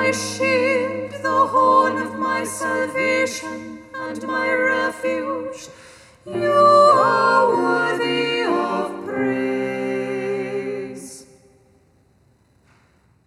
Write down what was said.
my shield, the horn of my salvation, and my refuge. You are worthy